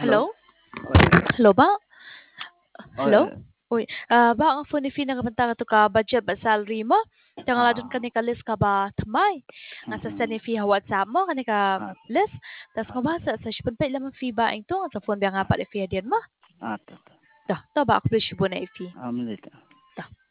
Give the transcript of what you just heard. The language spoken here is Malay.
Hello? Hello? Oy. Hello ba? Oy, Hello? oy. Uy, ba ang phone fi nga banta to ka budget ba salary mo? Tanga ladun Ah, kani ka list ka ba tamay? Nga sa mhm. sani fi WhatsApp mo kani ka At list. Tas at mo ba sa shipon pa ilang fi ba ito? Sa phone ba nga pa fi din mo? at Ta ba ako sibo na fi. Amlit. Ta.